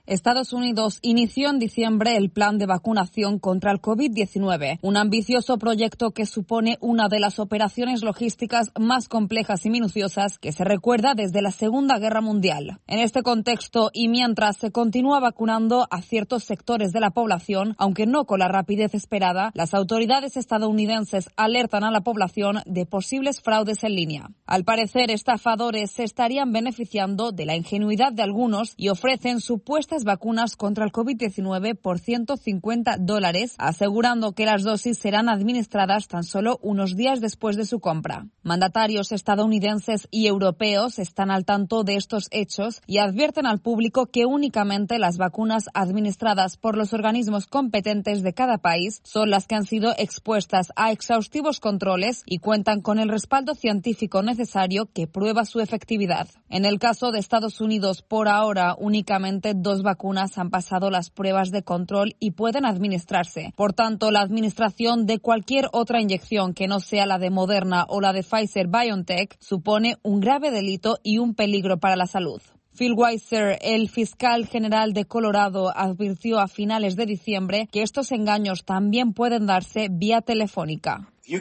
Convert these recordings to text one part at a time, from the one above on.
Estados Unidos inició en diciembre el plan de vacunación contra el COVID-19, un ambicioso proyecto que supone una de las operaciones logísticas más complejas y minuciosas que se recuerda desde la Segunda Guerra Mundial. En este contexto, y mientras se continúa vacunando a ciertos sectores de la población, aunque no con la rapidez esperada, las autoridades estadounidenses alertan a la población de posibles fraudes en línea. Al parecer, estafadores se estarían beneficiando de la ingenuidad de algunos y ofrecen supuestas vacunas contra el COVID-19 por $150, asegurando que las dosis serán administradas tan solo unos días después de su compra. Mandatarios estadounidenses y europeos están al tanto de estos hechos y advierten al público que únicamente las vacunas administradas por los organismos competentes de cada país son las que han sido expuestas a exhaustivos controles y cuentan con el respaldo científico necesario que prueba su efectividad. En el caso de Estados Unidos, por ahora, únicamente 2 vacunas han pasado las pruebas de control y pueden administrarse. Por tanto, la administración de cualquier otra inyección que no sea la de Moderna o la de Pfizer-BioNTech supone un grave delito y un peligro para la salud. Phil Weiser, el fiscal general de Colorado, advirtió a finales de diciembre que estos engaños también pueden darse vía telefónica. Si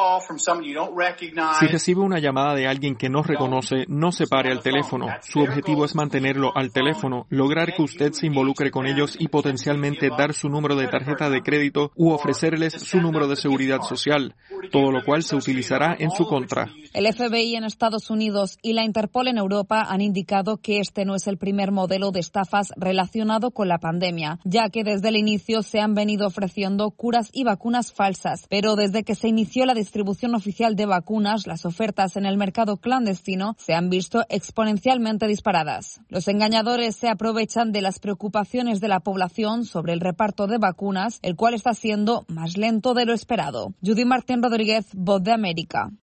recibe una llamada de alguien que no reconoce, no se pare al teléfono. Su objetivo es mantenerlo al teléfono, lograr que usted se involucre con ellos y potencialmente dar su número de tarjeta de crédito u ofrecerles su número de seguridad social, todo lo cual se utilizará en su contra. El FBI en Estados Unidos y la Interpol en Europa han indicado que este no es el primer modelo de estafas relacionado con la pandemia, ya que desde el inicio se han venido ofreciendo curas y vacunas falsas, pero desde que se inició la distribución oficial de vacunas, las ofertas en el mercado clandestino se han visto exponencialmente disparadas. Los engañadores se aprovechan de las preocupaciones de la población sobre el reparto de vacunas, el cual está siendo más lento de lo esperado. Judy Martín Rodríguez, Voz de América.